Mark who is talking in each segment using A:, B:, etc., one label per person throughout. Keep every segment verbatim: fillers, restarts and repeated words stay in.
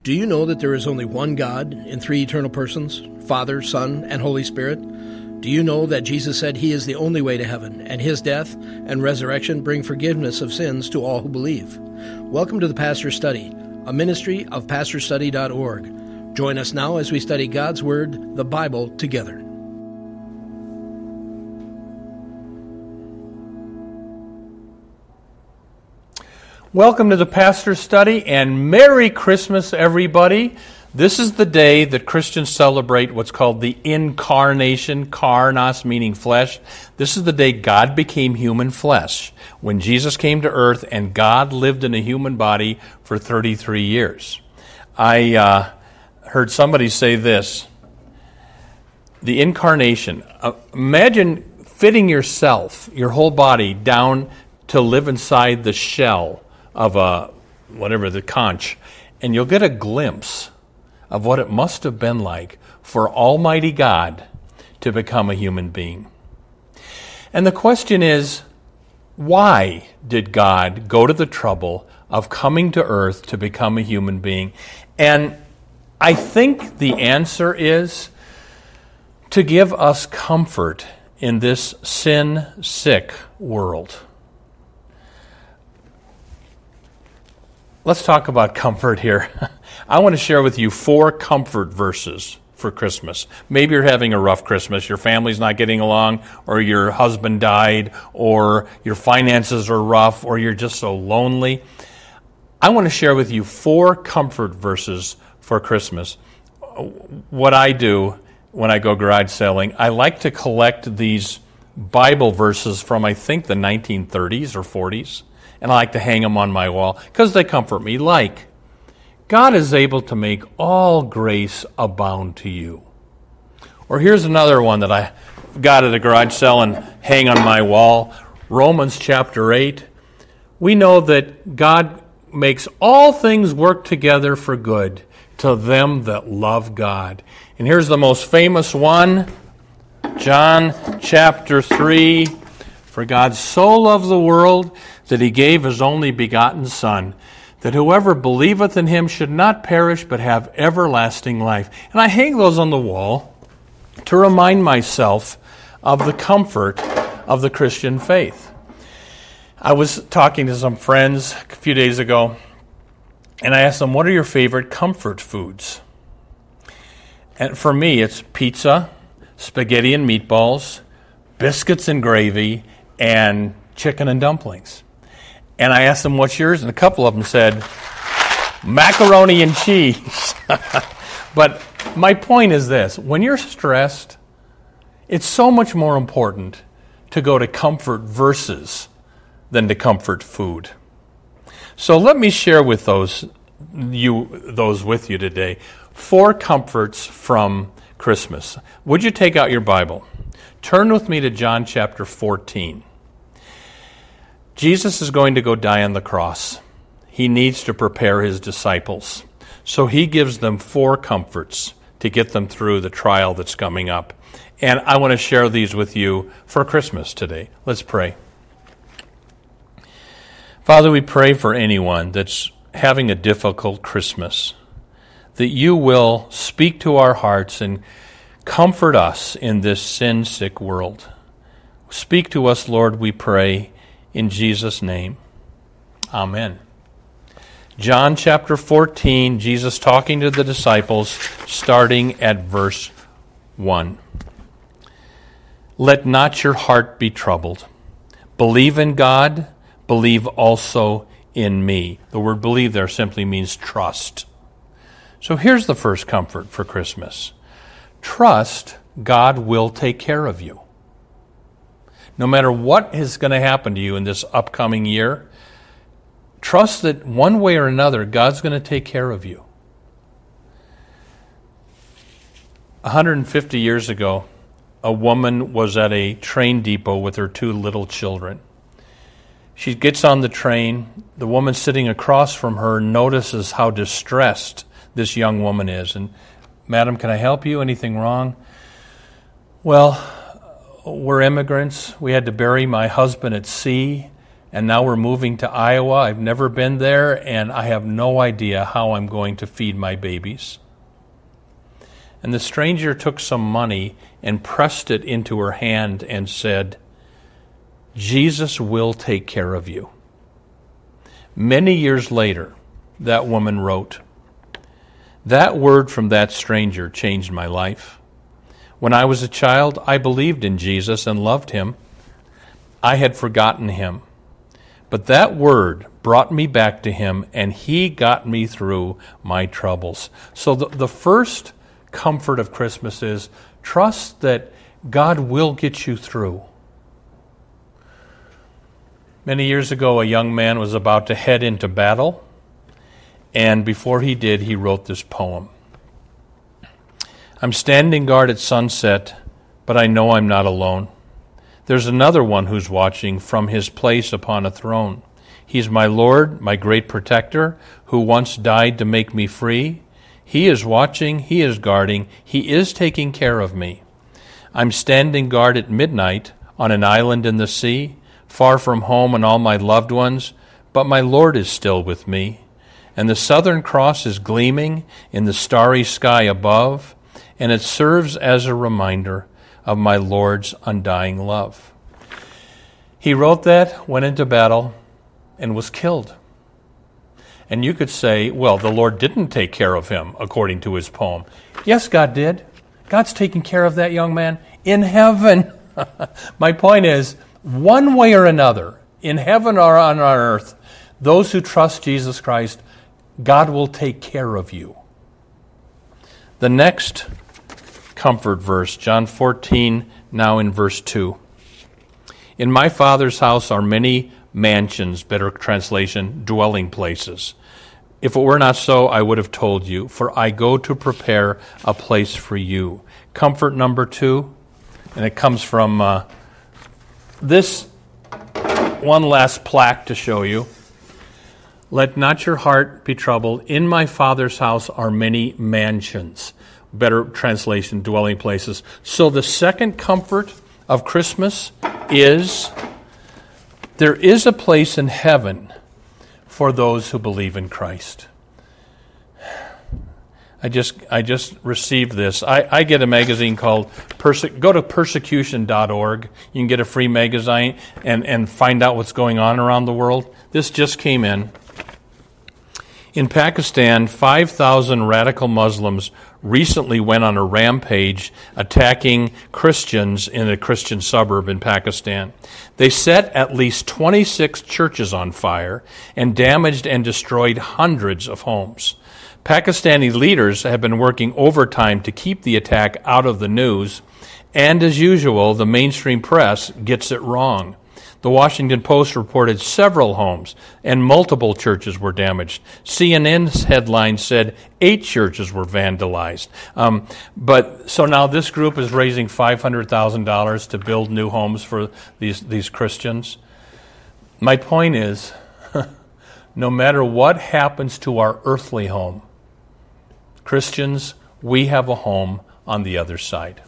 A: Do you know that there is only one God in three eternal persons, Father, Son, and Holy Spirit? Do you know that Jesus said He is the only way to heaven, and His death and resurrection bring forgiveness of sins to all who believe? Welcome to the Pastor's Study, a ministry of pastor study dot org. Join us now as we study God's Word, the Bible, together.
B: Welcome to the Pastor's Study, and Merry Christmas, everybody. This is the day that Christians celebrate what's called the Incarnation, karnos meaning flesh. This is the day God became human flesh, when Jesus came to earth and God lived in a human body for thirty-three years. I uh, heard somebody say this, the Incarnation. Uh, imagine fitting yourself, your whole body, down to live inside the shell of a, whatever, the conch, and you'll get a glimpse of what it must have been like for Almighty God to become a human being. And the question is, why did God go to the trouble of coming to earth to become a human being? And I think the answer is to give us comfort in this sin-sick world. Let's talk about comfort here. I want to share with you four comfort verses for Christmas. Maybe you're having a rough Christmas, your family's not getting along, or your husband died, or your finances are rough, or you're just so lonely. I want to share with you four comfort verses for Christmas. What I do when I go garage selling, I like to collect these Bible verses from, I think, the nineteen thirties or forties. And I like to hang them on my wall because they comfort me. Like, God is able to make all grace abound to you. Or here's another one that I got at a garage sale and hang on my wall. Romans chapter eight. We know that God makes all things work together for good to them that love God. And here's the most famous one. John chapter three. For God so loved the world that He gave His only begotten Son, that whoever believeth in Him should not perish but have everlasting life. And I hang those on the wall to remind myself of the comfort of the Christian faith. I was talking to some friends a few days ago, and I asked them, what are your favorite comfort foods? And for me, it's pizza, spaghetti and meatballs, biscuits and gravy, and chicken and dumplings. And I asked them, what's yours? And a couple of them said, macaroni and cheese. But my point is this. When you're stressed, it's so much more important to go to comfort verses than to comfort food. So let me share with those you those with you today. Four comforts from Christmas. Would you take out your Bible? Turn with me to John chapter fourteen. Jesus is going to go die on the cross. He needs to prepare His disciples. So He gives them four comforts to get them through the trial that's coming up. And I want to share these with you for Christmas today. Let's pray. Father, we pray for anyone that's having a difficult Christmas, that You will speak to our hearts and comfort us in this sin-sick world. Speak to us, Lord, we pray, in Jesus' name. Amen. John chapter fourteen, Jesus talking to the disciples, starting at verse one. Let not your heart be troubled. Believe in God, believe also in me. The word believe there simply means trust. So here's the first comfort for Christmas. Trust God will take care of you. No matter what is going to happen to you in this upcoming year, trust that one way or another, God's going to take care of you. one hundred fifty years ago, a woman was at a train depot with her two little children. She gets on the train. The woman sitting across from her notices how distressed this young woman is. And, Madam, can I help you? Anything wrong? Well, we're immigrants. We had to bury my husband at sea, and now we're moving to Iowa. I've never been there, and I have no idea how I'm going to feed my babies. And the stranger took some money and pressed it into her hand and said, Jesus will take care of you. Many years later, that woman wrote, that word from that stranger changed my life. When I was a child, I believed in Jesus and loved him. I had forgotten him. But that word brought me back to him, and he got me through my troubles. So the, the first comfort of Christmas is trust that God will get you through. Many years ago, a young man was about to head into battle, and before he did, he wrote this poem. I'm standing guard at sunset, but I know I'm not alone. There's another one who's watching from his place upon a throne. He's my Lord, my great protector, who once died to make me free. He is watching, he is guarding, he is taking care of me. I'm standing guard at midnight on an island in the sea, far from home and all my loved ones, but my Lord is still with me. And the Southern Cross is gleaming in the starry sky above, and it serves as a reminder of my Lord's undying love. He wrote that, went into battle, and was killed. And you could say, well, the Lord didn't take care of him, according to his poem. Yes, God did. God's taking care of that young man in heaven. My point is, one way or another, in heaven or on earth, those who trust Jesus Christ, God will take care of you. The next comfort verse, John fourteen, now in verse two. In my Father's house are many mansions, better translation, dwelling places. If it were not so, I would have told you, for I go to prepare a place for you. Comfort number two, and it comes from uh, this one last plaque to show you. Let not your heart be troubled. In my Father's house are many mansions. Better translation, dwelling places. So the second comfort of Christmas is there is a place in heaven for those who believe in Christ. I just I just received this. I, I get a magazine called, Perse- go to persecution dot org. You can get a free magazine and, and find out what's going on around the world. This just came in. In Pakistan, five thousand radical Muslims recently went on a rampage attacking Christians in a Christian suburb in Pakistan. They set at least twenty-six churches on fire and damaged and destroyed hundreds of homes. Pakistani leaders have been working overtime to keep the attack out of the news, and as usual, the mainstream press gets it wrong. The Washington Post reported several homes and multiple churches were damaged. C N N's headline said eight churches were vandalized. Um, but so now this group is raising five hundred thousand dollars to build new homes for these, these Christians. My point is, no matter what happens to our earthly home, Christians, we have a home on the other side.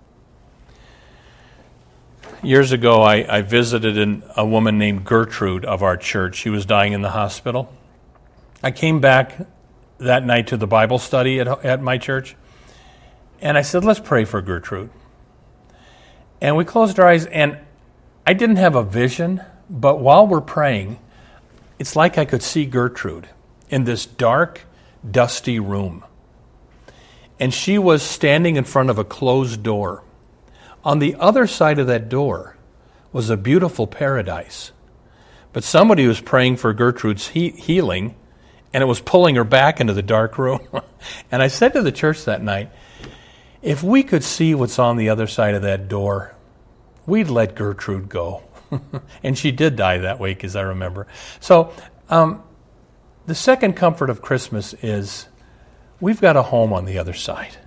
B: Years ago, I, I visited an, a woman named Gertrude of our church. She was dying in the hospital. I came back that night to the Bible study at, at my church, and I said, let's pray for Gertrude. And we closed our eyes, and I didn't have a vision, but while we're praying, it's like I could see Gertrude in this dark, dusty room. And she was standing in front of a closed door. On the other side of that door was a beautiful paradise. But somebody was praying for Gertrude's he- healing, and it was pulling her back into the dark room. And I said to the church that night, if we could see what's on the other side of that door, we'd let Gertrude go. And she did die that week, as I remember. So um, the second comfort of Christmas is we've got a home on the other side.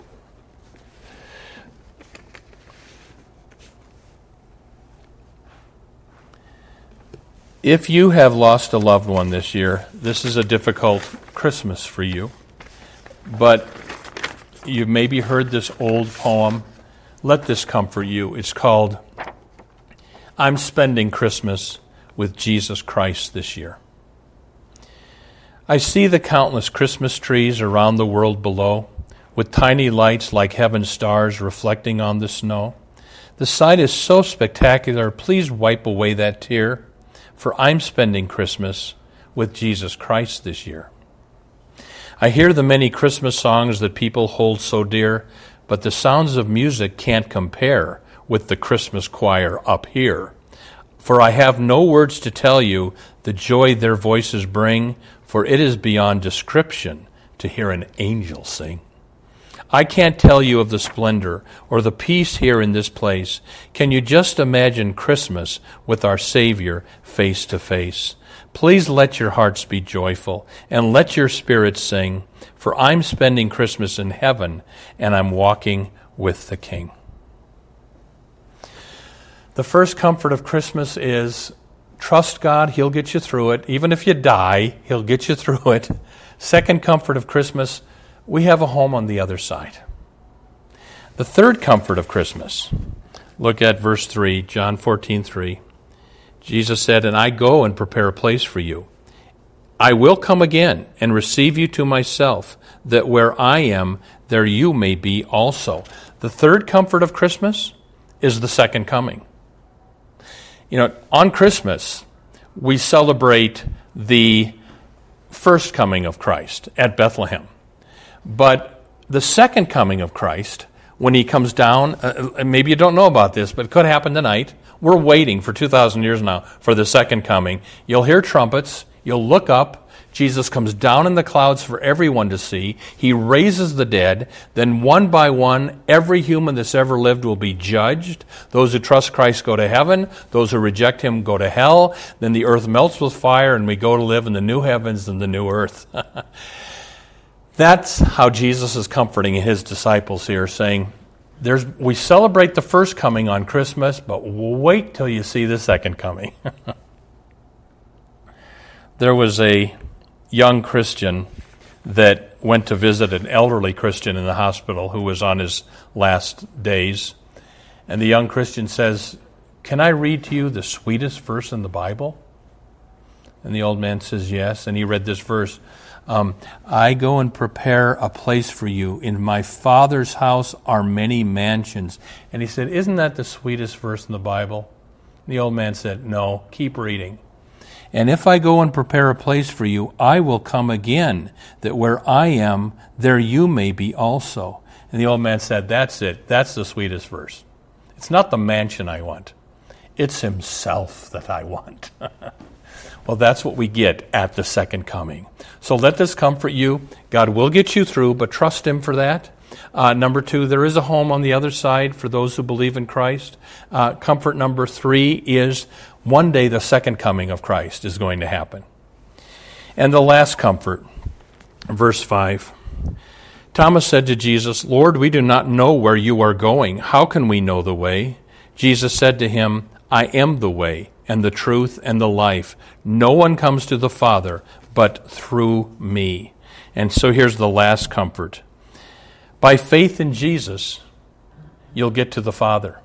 B: If you have lost a loved one this year, this is a difficult Christmas for you. But you've maybe heard this old poem. Let this comfort you. It's called, I'm Spending Christmas with Jesus Christ this year. I see the countless Christmas trees around the world below, with tiny lights like heaven's stars reflecting on the snow. The sight is so spectacular, please wipe away that tear, for I'm spending Christmas with Jesus Christ this year. I hear the many Christmas songs that people hold so dear, but the sounds of music can't compare with the Christmas choir up here. For I have no words to tell you the joy their voices bring, for it is beyond description to hear an angel sing. I can't tell you of the splendor or the peace here in this place. Can you just imagine Christmas with our Savior face to face? Please let your hearts be joyful and let your spirits sing, for I'm spending Christmas in heaven and I'm walking with the King. The first comfort of Christmas is trust God, He'll get you through it. Even if you die, He'll get you through it. Second comfort of Christmas, we have a home on the other side. The third comfort of Christmas, look at verse three, John fourteen three. Jesus said, "And I go and prepare a place for you. I will come again and receive you to myself, that where I am, there you may be also." The third comfort of Christmas is the second coming. You know, on Christmas, we celebrate the first coming of Christ at Bethlehem. But the second coming of Christ, when He comes down, uh, maybe you don't know about this, but it could happen tonight. We're waiting for two thousand years now for the second coming. You'll hear trumpets. You'll look up. Jesus comes down in the clouds for everyone to see. He raises the dead. Then one by one, every human that's ever lived will be judged. Those who trust Christ go to heaven. Those who reject Him go to hell. Then the earth melts with fire and we go to live in the new heavens and the new earth. That's how Jesus is comforting His disciples here, saying, There's, we celebrate the first coming on Christmas, but wait till you see the second coming. There was a young Christian that went to visit an elderly Christian in the hospital who was on his last days. And the young Christian says, "Can I read to you the sweetest verse in the Bible?" And the old man says, "Yes." And he read this verse, um, "I go and prepare a place for you. In my Father's house are many mansions." And he said, "Isn't that the sweetest verse in the Bible?" And the old man said, "No, keep reading. And if I go and prepare a place for you, I will come again, that where I am, there you may be also." And the old man said, "That's it. That's the sweetest verse. It's not the mansion I want. It's Himself that I want." Well, that's what we get at the second coming. So let this comfort you. God will get you through, but trust Him for that. Uh, number two, there is a home on the other side for those who believe in Christ. Uh, comfort number three is one day the second coming of Christ is going to happen. And the last comfort, verse five. Thomas said to Jesus, "Lord, we do not know where you are going. How can we know the way?" Jesus said to him, "I am the way and the truth and the life. No one comes to the Father but through me." And so here's the last comfort. By faith in Jesus, you'll get to the Father.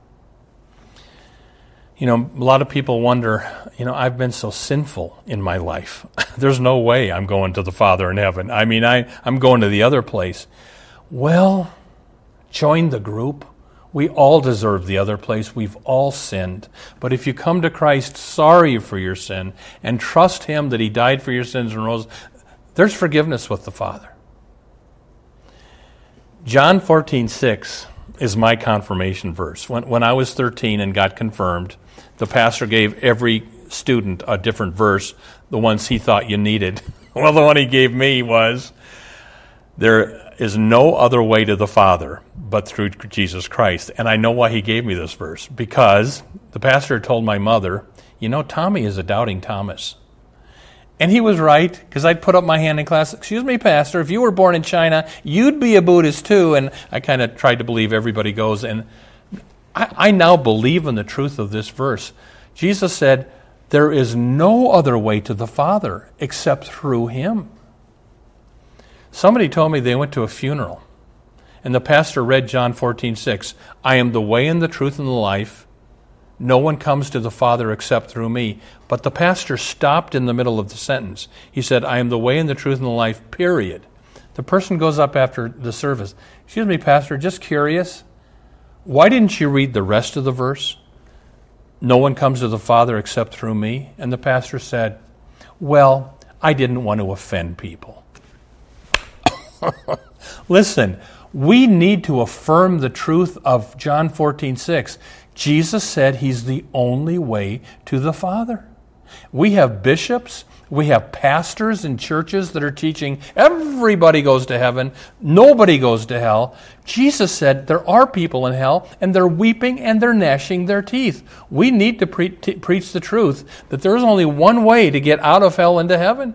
B: You know, a lot of people wonder, you know, I've been so sinful in my life. There's no way I'm going to the Father in heaven. I mean, I, I'm going to the other place. Well, join the group. We all deserve the other place. We've all sinned. But if you come to Christ sorry for your sin and trust Him that He died for your sins and rose, there's forgiveness with the Father. John fourteen six is my confirmation verse. When, when I was thirteen and got confirmed, the pastor gave every student a different verse, the ones he thought you needed. Well, the one he gave me was, "There is no other way to the Father but through Jesus Christ." And I know why he gave me this verse, because the pastor told my mother, "You know, Tommy is a doubting Thomas." And he was right, because I'd put up my hand in class, "Excuse me, Pastor, if you were born in China, you'd be a Buddhist too." And I kind of tried to believe everybody goes. And I, I now believe in the truth of this verse. Jesus said, there is no other way to the Father except through Him. Somebody told me they went to a funeral, and the pastor read John fourteen six. "I am the way and the truth and the life. No one comes to the Father except through me. But the pastor stopped in the middle of the sentence. He said, I am the way and the truth and the life, period. The person goes up after the service. Excuse me, Pastor, just curious. Why didn't you read the rest of the verse? No one comes to the Father except through me. And the pastor said, well, I didn't want to offend people. Listen, we need to affirm the truth of John fourteen six. Jesus said he's the only way to the Father. We have bishops, we have pastors in churches that are teaching everybody goes to heaven, nobody goes to hell. Jesus said there are people in hell, and they're weeping and they're gnashing their teeth. We need to pre- t- preach the truth that there is only one way to get out of hell into heaven.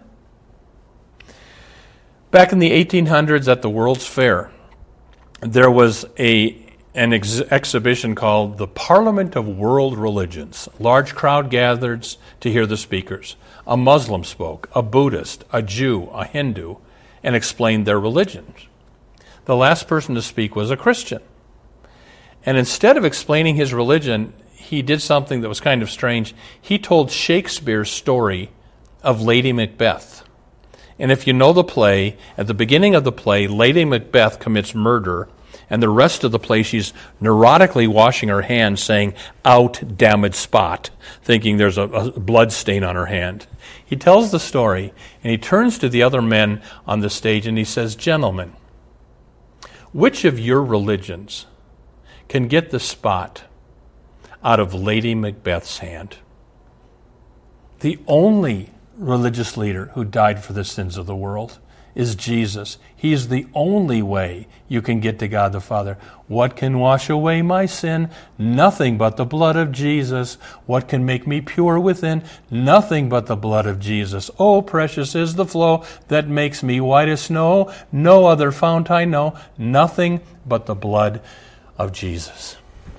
B: Back in the eighteen hundreds at the World's Fair, there was a an ex- exhibition called the Parliament of World Religions. Large crowd gathered to hear the speakers. A Muslim spoke, a Buddhist, a Jew, a Hindu, and explained their religions. The last person to speak was a Christian. And instead of explaining his religion, he did something that was kind of strange. He told Shakespeare's story of Lady Macbeth. And if you know the play, at the beginning of the play, Lady Macbeth commits murder, and the rest of the play she's neurotically washing her hands, saying, out, damned spot, thinking there's a, a blood stain on her hand. He tells the story, and he turns to the other men on the stage, and he says, gentlemen, which of your religions can get the spot out of Lady Macbeth's hand? The only religious leader who died for the sins of the world is Jesus. He is the only way you can get to God the Father. What can wash away my sin? Nothing but the blood of Jesus. What can make me pure within? Nothing but the blood of Jesus. Oh, precious is the flow that makes me white as snow. No other fount I know. Nothing but the blood of Jesus.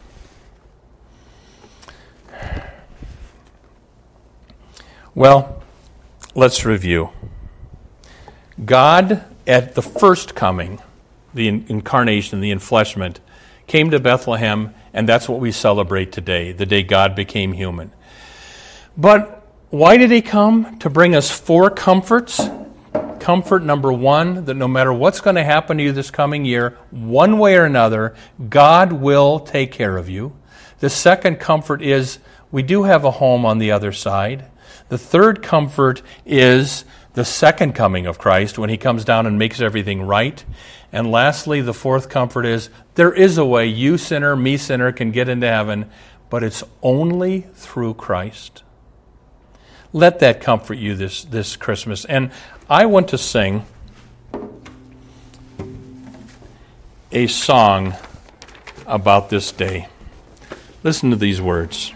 B: Well, let's review. God, at the first coming, the incarnation, the enfleshment, came to Bethlehem, and that's what we celebrate today, the day God became human. But why did he come? To bring us four comforts. Comfort number one, that no matter what's going to happen to you this coming year, one way or another, God will take care of you. The second comfort is we do have a home on the other side. The third comfort is the second coming of Christ, when he comes down and makes everything right. And lastly, the fourth comfort is there is a way you sinner, me sinner, can get into heaven, but it's only through Christ. Let that comfort you this, this Christmas. And I want to sing a song about this day. Listen to these words.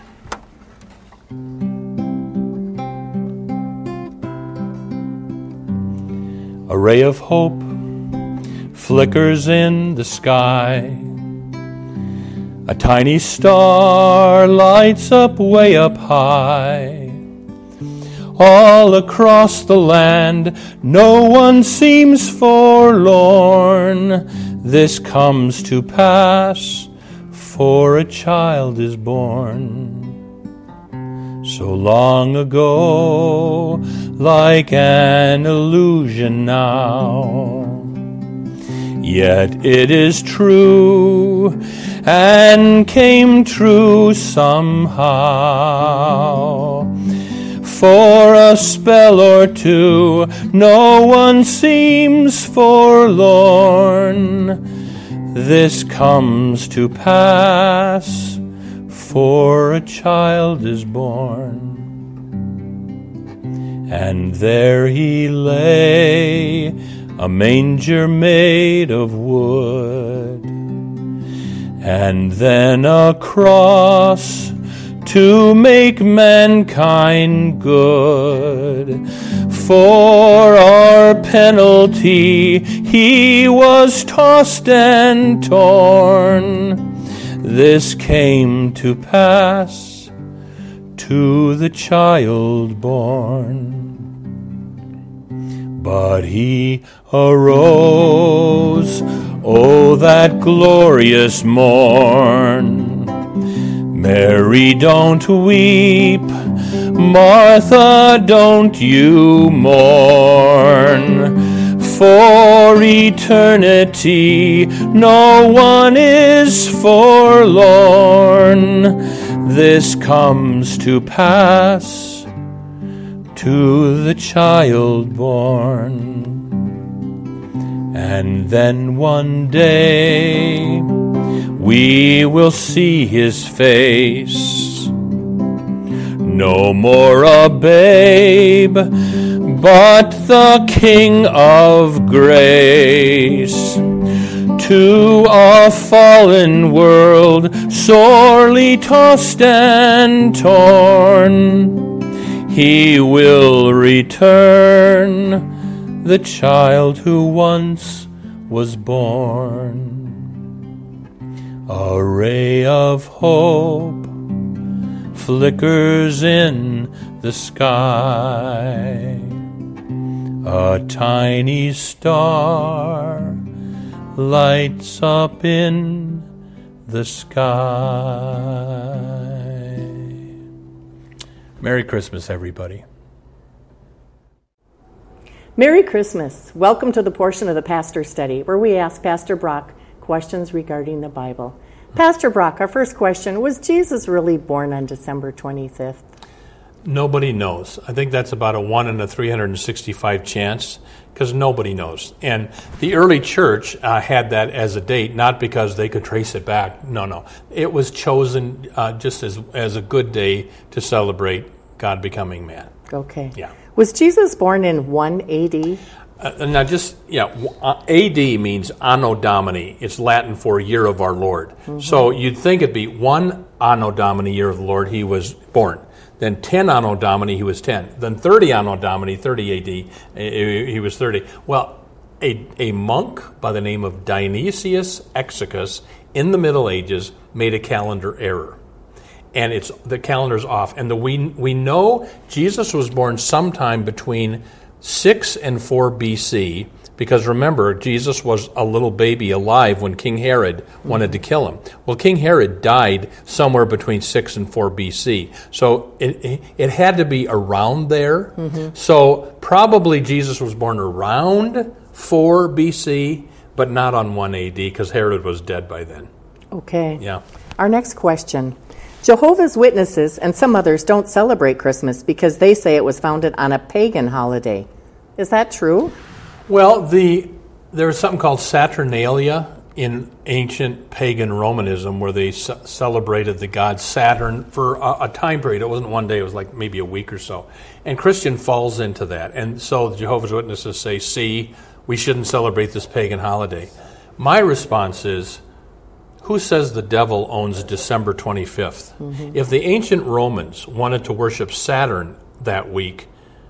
B: A ray of hope flickers in the sky. A tiny star lights up way up high. All across the land, no one seems forlorn. This comes to pass, for a child is born. So long ago, like an illusion now. Yet it is true, and came true somehow. For a spell or two, no one seems forlorn. This comes to pass, for a child is born. And there he lay, a manger made of wood, and then a cross to make mankind good. For our penalty he was tossed and torn. This came to pass to the child born. But he arose, oh, that glorious morn, Mary, don't weep. Martha, don't you mourn. For eternity no one is forlorn. This comes to pass to the child born. And then one day we will see his face. No more a babe, but the King of grace. To a fallen world, sorely tossed and torn, he will return, the child who once was born. A ray of hope flickers in the sky. A tiny star lights up in the sky. Merry Christmas, everybody.
C: Merry Christmas. Welcome to the portion of the Pastor Study where we ask Pastor Brock questions regarding the Bible. Pastor Brock, our first question, was Jesus really born on December twenty-fifth?
B: Nobody knows. I think that's about a one in a three hundred sixty-five chance, because nobody knows. And the early church uh, had that as a date, not because they could trace it back. No, no. It was chosen uh, just as, as a good day to celebrate God becoming man.
C: Okay.
B: Yeah.
C: Was Jesus born in one A D?
B: Uh, now, just, yeah, uh, A D means Anno Domini. It's Latin for year of our Lord. Mm-hmm. So you'd think it'd be one Anno Domini, year of the Lord, he was born. Then ten Anno Domini, he was ten. Then thirty Anno Domini, thirty A D, he was thirty. Well, a, a monk by the name of Dionysius Exiguus in the Middle Ages made a calendar error. And it's the calendar's off. And the, we, we know Jesus was born sometime between six and four B C, because remember, Jesus was a little baby alive when King Herod wanted to kill him. Well, King Herod died somewhere between six and four B C. So it it had to be around there. Mm-hmm. So probably Jesus was born around four B C, but not on one A D, because Herod was dead by then.
C: Okay.
B: Yeah.
C: Our next question. Jehovah's Witnesses and some others don't celebrate Christmas because they say it was founded on a pagan holiday. Is that true?
B: Well, the there was something called Saturnalia in ancient pagan Romanism, where they c- celebrated the god Saturn for a, a time period. It wasn't one day, it was like maybe a week or so. And Christian falls into that. And so the Jehovah's Witnesses say, see, we shouldn't celebrate this pagan holiday. My response is, who says the devil owns December twenty-fifth? Mm-hmm. If the ancient Romans wanted to worship Saturn that week,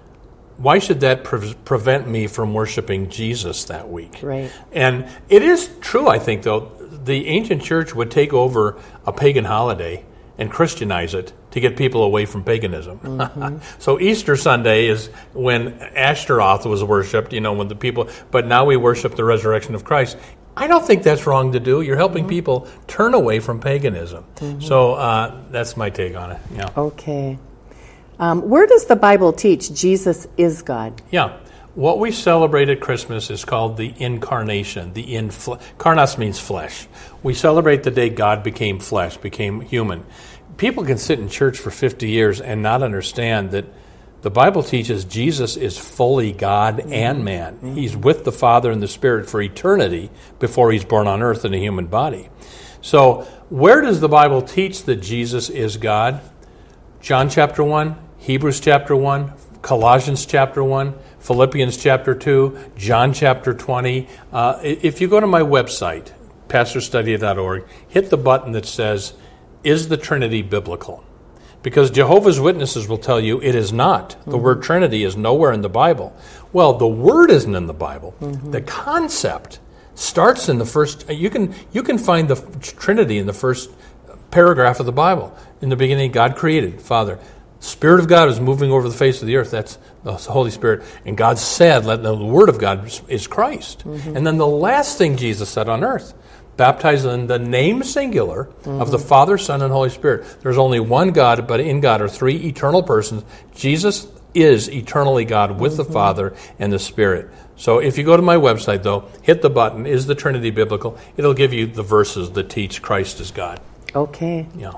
B: why should that pre- prevent me from worshiping Jesus that week?
C: Right.
B: And it is true, I think, though, the ancient church would take over a pagan holiday and Christianize it to get people away from paganism. Mm-hmm. So Easter Sunday is when Ashtaroth was worshipped, you know, when the people, but now we worship the resurrection of Christ. I don't think that's wrong to do. You're helping mm-hmm. people turn away from paganism. Mm-hmm. So uh, that's my take on it. Yeah.
C: Okay. Um, where does the Bible teach Jesus is God?
B: Yeah. What we celebrate at Christmas is called the incarnation. The infle- Carnos means flesh. We celebrate the day God became flesh, became human. People can sit in church for fifty years and not understand that the Bible teaches Jesus is fully God mm-hmm. and man. Mm-hmm. He's with the Father and the Spirit for eternity before he's born on earth in a human body. So where does the Bible teach that Jesus is God? John chapter one, Hebrews chapter one, Colossians chapter one, Philippians chapter two, John chapter twenty. Uh, if you go to my website, pastor study dot org, hit the button that says, is the Trinity biblical? Because Jehovah's Witnesses will tell you it is not. The mm-hmm. word Trinity is nowhere in the Bible. Well, the word isn't in the Bible. Mm-hmm. The concept starts in the first, you can you can find the Trinity in the first paragraph of the Bible. In the beginning, God created, Father. Spirit of God is moving over the face of the earth. That's the Holy Spirit. And God said, let the Word of God is Christ. Mm-hmm. And then the last thing Jesus said on earth, baptized in the name singular mm-hmm. of the Father, Son, and Holy Spirit. There's only one God, but in God are three eternal persons. Jesus is eternally God with mm-hmm. the Father and the Spirit. So if you go to my website, though, hit the button, Is the Trinity Biblical? It'll give you the verses that teach Christ is God.
C: Okay.
B: Yeah.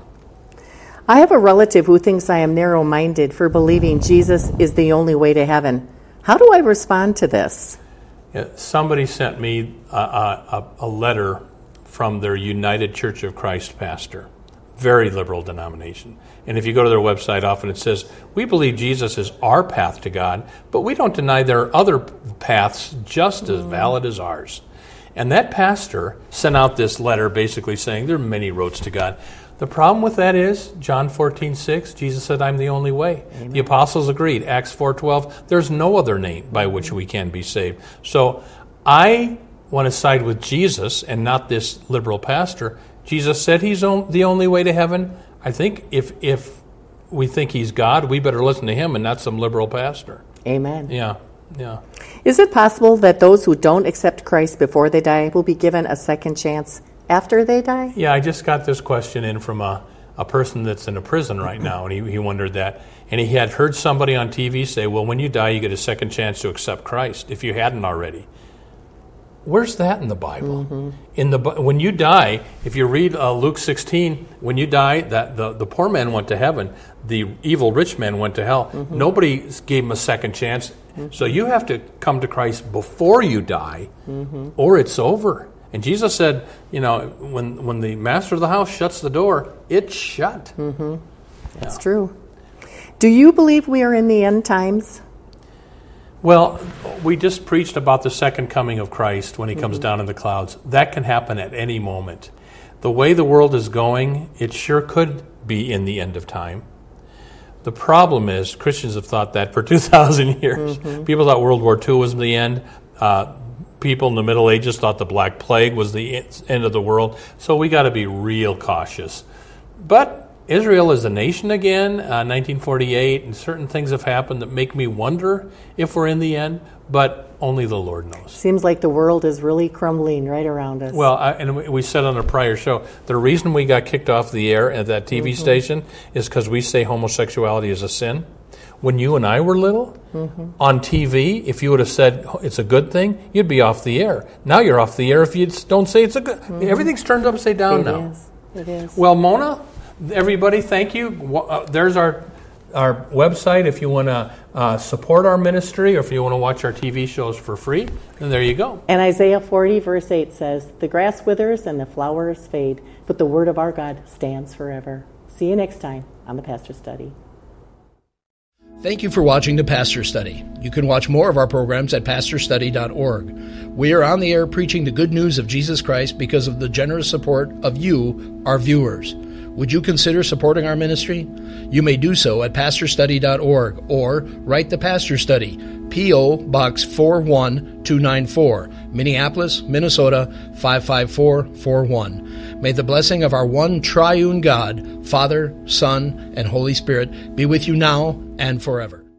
C: I have a relative who thinks I am narrow-minded for believing Jesus is the only way to heaven. How do I respond to this?
B: Yeah, somebody sent me a, a, a letter from their United Church of Christ pastor, very liberal denomination. And if you go to their website, often it says, we believe Jesus is our path to God, but we don't deny there are other paths just as valid as ours. And that pastor sent out this letter basically saying there are many roads to God. The problem with that is, John fourteen six, Jesus said, I'm the only way. Amen. The apostles agreed. Acts four twelve, there's no other name by which we can be saved. So I want to side with Jesus and not this liberal pastor. Jesus said he's on, the only way to heaven. I think if if we think he's God, we better listen to him and not some liberal pastor.
C: Amen.
B: Yeah, yeah.
C: Is it possible that those who don't accept Christ before they die will be given a second chance after they die?
B: Yeah, I just got this question in from a, a person that's in a prison right now, and he, he wondered that. And he had heard somebody on T V say, well, when you die, you get a second chance to accept Christ, if you hadn't already. Where's that in the Bible? Mm-hmm. In the when you die, if you read uh, Luke sixteen, when you die, that the, the poor man went to heaven, the evil rich man went to hell. Mm-hmm. Nobody gave him a second chance. Mm-hmm. So you have to come to Christ before you die, mm-hmm. or it's over. And Jesus said, you know, when when the master of the house shuts the door, it's shut.
C: Mm-hmm. That's yeah. true. Do you believe we are in the end times?
B: Well, we just preached about the second coming of Christ when he comes mm-hmm. down in the clouds. That can happen at any moment. The way the world is going, it sure could be in the end of time. The problem is, Christians have thought that for two thousand years. Mm-hmm. People thought World War Two was the end. Uh, people in the Middle Ages thought the Black Plague was the end of the world. So we got to be real cautious. But Israel is a nation again, uh, nineteen forty-eight, and certain things have happened that make me wonder if we're in the end, but only the Lord knows.
C: Seems like the world is really crumbling right around us.
B: Well, I, and we said on a prior show, the reason we got kicked off the air at that T V mm-hmm. station is because we say homosexuality is a sin. When you and I were little, mm-hmm. on T V, if you would have said it's a good thing, you'd be off the air. Now you're off the air if you don't say it's a good mm-hmm. Everything's turned upside down
C: it
B: now.
C: Is. It is.
B: Well, Mona, everybody, thank you. Uh, there's our our website if you want to uh, support our ministry or if you want to watch our T V shows for free. And there you go.
C: And Isaiah forty, verse eight says, the grass withers and the flowers fade, but the word of our God stands forever. See you next time on The Pastor Study.
A: Thank you for watching The Pastor Study. You can watch more of our programs at pastor study dot org. We are on the air preaching the good news of Jesus Christ because of the generous support of you, our viewers. Would you consider supporting our ministry? You may do so at pastor study dot org or write The Pastor Study, P O. Box four one two nine four, Minneapolis, Minnesota five five four four one. May the blessing of our one triune God, Father, Son, and Holy Spirit be with you now and forever.